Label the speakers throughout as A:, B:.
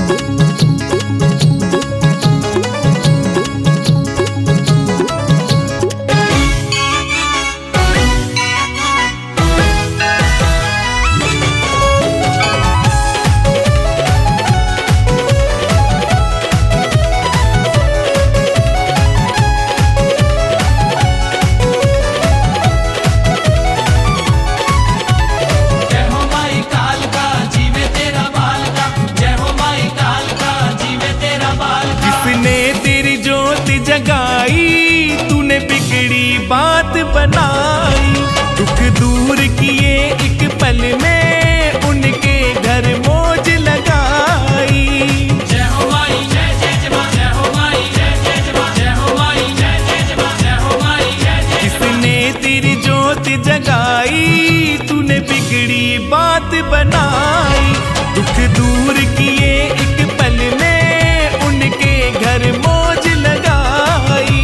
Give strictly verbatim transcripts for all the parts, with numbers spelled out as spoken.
A: बात बनाई, दुख दूर किए एक पल में उनके घर मौज लगाई।
B: जय हो माई जय जय जय मां, जय हो माई जय जय जय मां, जय हो माई जय जय जय मां, जय हो माई जय जय।
A: किसने तेरी ज्योत जगाई, तूने बिगड़ी बात बनाई, दुख दूर किए एक पल में उनके घर मौज लगाई।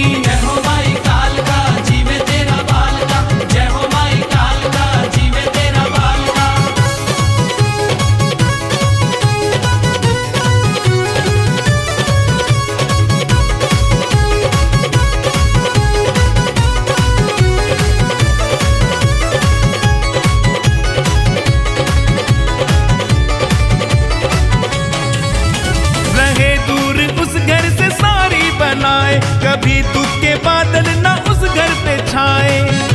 A: कभी दुख के बादल ना उस घर पे छाए,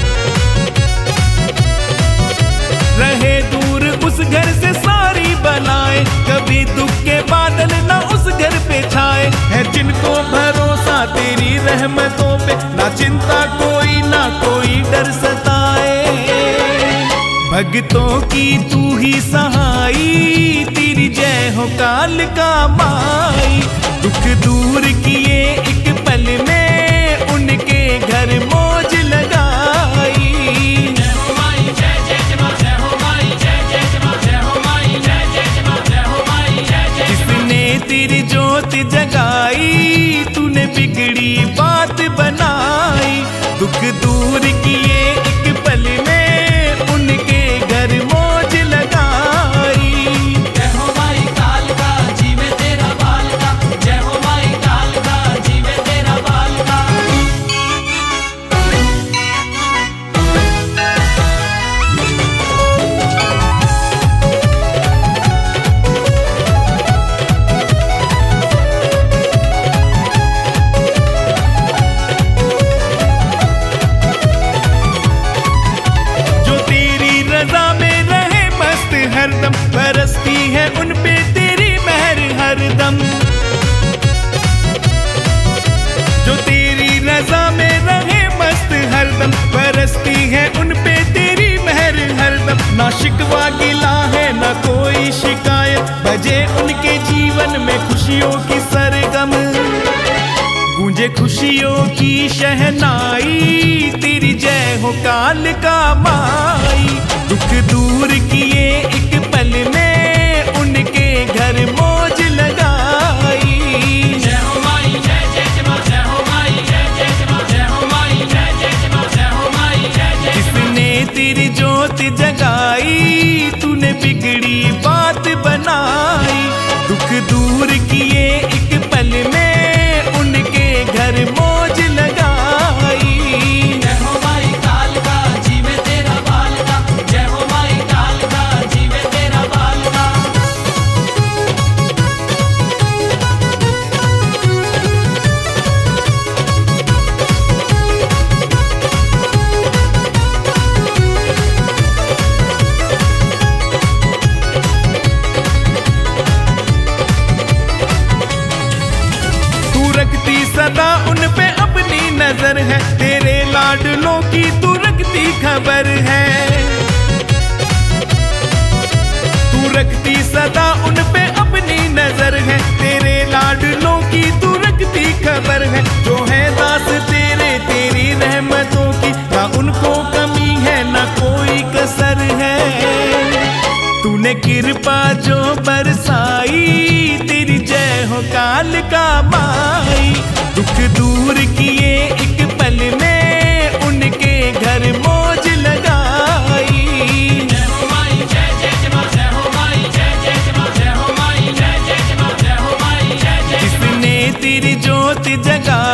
A: रहे दूर उस घर से सारी बलाएं, कभी दुख के बादल ना उस घर पे छाए। है जिनको भरोसा तेरी रहमतों पे, ना चिंता कोई ना कोई डर सताए। भक्तों की तू ही सहाई, तेरी जय हो काल का माई, दुख दूर किए एक पल में उनके घर मौज लगाई।
B: जय हो माई जय जय जय मां, जय हो माई जय जय जय मां, जय हो माई जय जय जय मां, जय हो माई जय जय।
A: किसने तेरी ज्योत जगाई, तूने बिगड़ी बात बनाई, दुख दूर किए एक पल में उनके घर मौज लगाई।
B: जय हो माई काल का जीवे तेरा बाल का, जय हो माई काल का जीवे तेरा बाल का।
A: हरदम बरसती है उन पे तेरी मेहर हरदम, जो तेरी रजा में रहे मस्त हरदम, बरसती है उन पे तेरी मेहर हरदम। ना शिकवा गिला है ना कोई शिकायत, बजे उनके जीवन में खुशियों की सरगम, गूंजे खुशियों की शहनाई, तेरी जय हो काल का माई, दुख दूर किए एक पल में उनके घर मौज लगाई।
B: जय हो माई जय जय जय मां, जय हो माई जय जय जय मां, जय हो माई जय जय जय मां, जय हो माई जय जय।
A: किसने तेरी ज्योत जगाई, तूने बिगड़ी बात बनाई, दुख दूर किए एक पल में उनके घर मौज लगाई।
B: जय हो माई काल का जीवे तेरा बाल का, जय हो माई काल का जीवे तेरा बाल का।
A: तू रखती सदा उन पे अपनी नजर है, तेरे लाडलों की तू रखती खबर है, तू रखती सदा उन पे अपनी नजर है, तेरे लाडलों की तू रखती खबर है। जो है दास तेरे तेरी रहमतों की, ना उनको कमी है ना कोई कसर है, तूने कृपा जो बरसाई, तेरी जय हो काल का माई, दुख दूर किए एक पल में उनके घर मौज लगाई।
B: जय हो माई जय जय जय मां, जय हो माई जय जय जय मां, जय हो माई जय जय जय मां,
A: ज्योति जगा